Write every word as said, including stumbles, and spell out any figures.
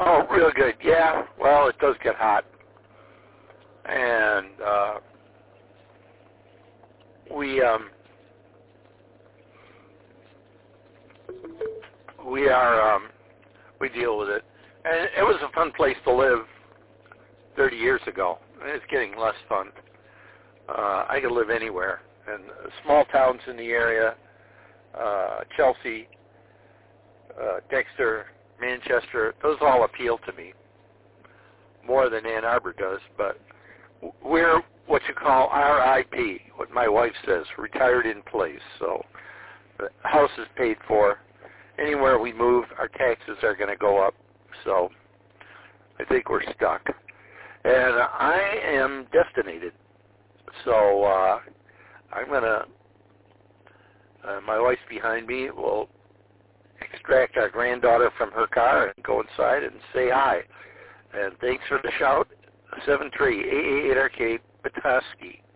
Oh, real good. Yeah. Well, it does get hot, and uh, we um, we are um, we deal with it, and it was a fun place to live thirty years ago. It's getting less fun. Uh, I could live anywhere, and small towns in the area, uh, Chelsea, uh, Dexter, Manchester, those all appeal to me more than Ann Arbor does, but we're what you call R I P, what my wife says, retired in place. So the house is paid for. Anywhere we move, our taxes are going to go up. So I think we're stuck. And I am destinated. So uh, I'm going to, uh, my wife's behind me, will extract our granddaughter from her car and go inside and say hi. And thanks for the shout, seven three eight eight eight Arcade, Petoskey.